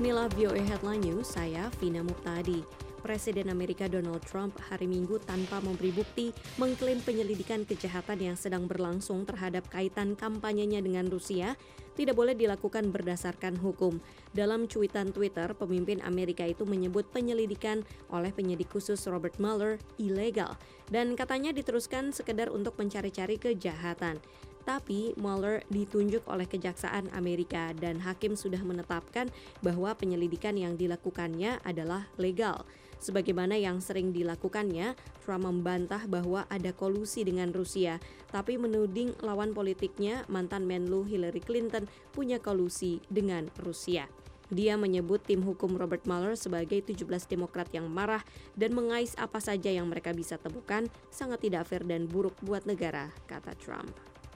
Inilah VOA Headline News, saya Vina Muhtadi. Presiden Amerika Donald Trump hari Minggu tanpa memberi bukti mengklaim penyelidikan kejahatan yang sedang berlangsung terhadap kaitan kampanyenya dengan Rusia tidak boleh dilakukan berdasarkan hukum. Dalam cuitan Twitter, pemimpin Amerika itu menyebut penyelidikan oleh penyidik khusus Robert Mueller ilegal dan katanya diteruskan sekedar untuk mencari-cari kejahatan. Tapi Mueller ditunjuk oleh Kejaksaan Amerika dan hakim sudah menetapkan bahwa penyelidikan yang dilakukannya adalah legal. Sebagaimana yang sering dilakukannya, Trump membantah bahwa ada kolusi dengan Rusia, tapi menuding lawan politiknya, mantan Menlu Hillary Clinton, punya kolusi dengan Rusia. Dia menyebut tim hukum Robert Mueller sebagai 17 Demokrat yang marah dan mengais apa saja yang mereka bisa temukan, sangat tidak fair dan buruk buat negara, kata Trump.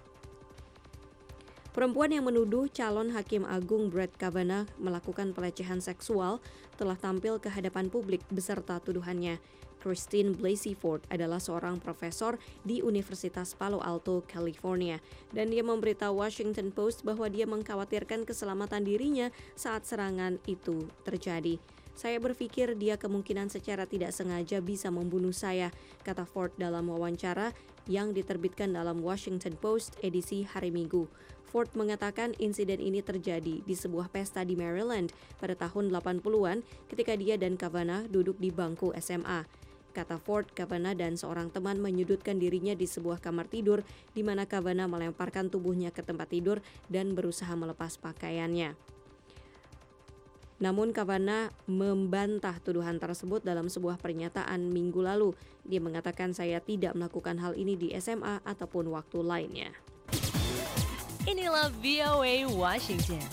Perempuan yang menuduh calon Hakim Agung Brett Kavanaugh melakukan pelecehan seksual telah tampil ke hadapan publik beserta tuduhannya. Christine Blasey Ford adalah seorang profesor di Universitas Palo Alto, California, dan dia memberitahu Washington Post bahwa dia mengkhawatirkan keselamatan dirinya saat serangan itu terjadi. Saya berpikir dia kemungkinan secara tidak sengaja bisa membunuh saya, kata Ford dalam wawancara yang diterbitkan dalam Washington Post edisi hari Minggu. Ford mengatakan insiden ini terjadi di sebuah pesta di Maryland pada tahun 80-an ketika dia dan Kavanaugh duduk di bangku SMA. Kata Ford, Kavanaugh dan seorang teman menyudutkan dirinya di sebuah kamar tidur di mana Kavanaugh melemparkan tubuhnya ke tempat tidur dan berusaha melepas pakaiannya. Namun Kavanaugh membantah tuduhan tersebut dalam sebuah pernyataan minggu lalu. Dia mengatakan saya tidak melakukan hal ini di SMA ataupun waktu lainnya. Inilah VOA Washington.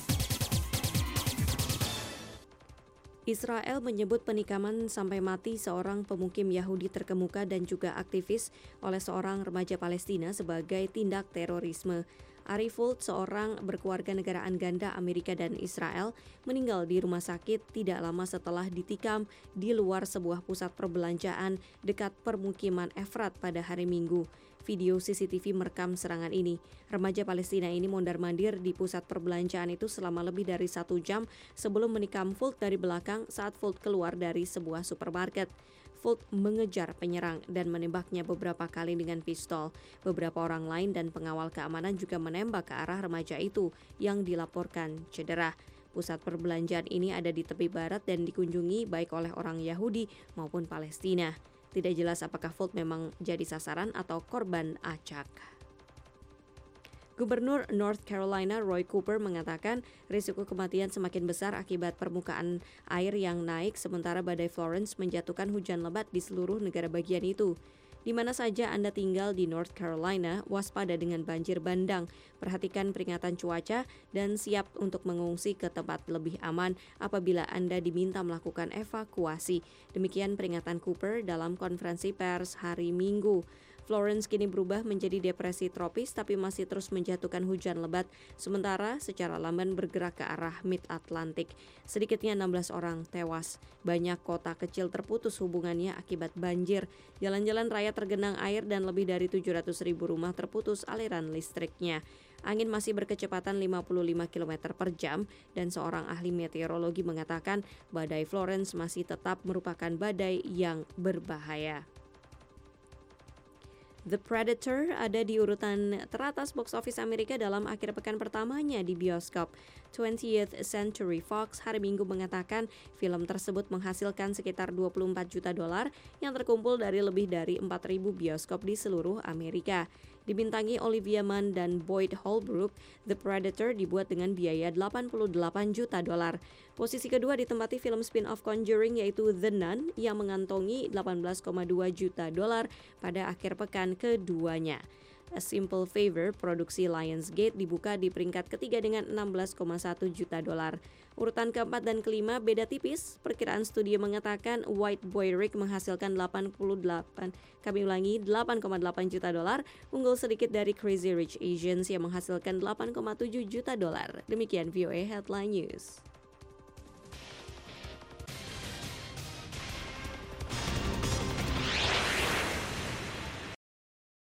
Israel menyebut penikaman sampai mati seorang pemukim Yahudi terkemuka dan juga aktivis oleh seorang remaja Palestina sebagai tindak terorisme. Ari Fuld, seorang berkeluarga negaraan ganda Amerika dan Israel, meninggal di rumah sakit tidak lama setelah ditikam di luar sebuah pusat perbelanjaan dekat permukiman Efrat pada hari Minggu. Video CCTV merekam serangan ini. Remaja Palestina ini mondar-mandir di pusat perbelanjaan itu selama lebih dari 1 jam sebelum menikam Fuld dari belakang saat Fuld keluar dari sebuah supermarket. Fuld mengejar penyerang dan menembaknya beberapa kali dengan pistol. Beberapa orang lain dan pengawal keamanan juga menembak ke arah remaja itu yang dilaporkan cedera. Pusat perbelanjaan ini ada di tepi barat dan dikunjungi baik oleh orang Yahudi maupun Palestina. Tidak jelas apakah Fuld memang jadi sasaran atau korban acak. Gubernur North Carolina Roy Cooper mengatakan risiko kematian semakin besar akibat permukaan air yang naik sementara badai Florence menjatuhkan hujan lebat di seluruh negara bagian itu. Di mana saja Anda tinggal di North Carolina, waspada dengan banjir bandang, perhatikan peringatan cuaca dan siap untuk mengungsi ke tempat lebih aman apabila Anda diminta melakukan evakuasi. Demikian peringatan Cooper dalam konferensi pers hari Minggu. Florence kini berubah menjadi depresi tropis tapi masih terus menjatuhkan hujan lebat sementara secara lamban bergerak ke arah Mid-Atlantik. Sedikitnya 16 orang tewas. Banyak kota kecil terputus hubungannya akibat banjir. Jalan-jalan raya tergenang air dan lebih dari 700.000 rumah terputus aliran listriknya. Angin masih berkecepatan 55 km per jam dan seorang ahli meteorologi mengatakan badai Florence masih tetap merupakan badai yang berbahaya. The Predator ada di urutan teratas box office Amerika dalam akhir pekan pertamanya di bioskop. 20th Century Fox hari Minggu mengatakan film tersebut menghasilkan sekitar $24 juta yang terkumpul dari lebih dari 4.000 bioskop di seluruh Amerika. Dibintangi Olivia Munn dan Boyd Holbrook, The Predator dibuat dengan biaya $88 juta. Posisi kedua ditempati film spin-off Conjuring yaitu The Nun yang mengantongi $18,2 juta pada akhir pekan keduanya. A Simple Favor, produksi Lionsgate, dibuka di peringkat ketiga dengan $16,1 juta. Urutan keempat dan kelima beda tipis. Perkiraan studio mengatakan White Boy Rick menghasilkan $8,8 juta, unggul sedikit dari Crazy Rich Asians yang menghasilkan $8,7 juta. Demikian VOA Headline News.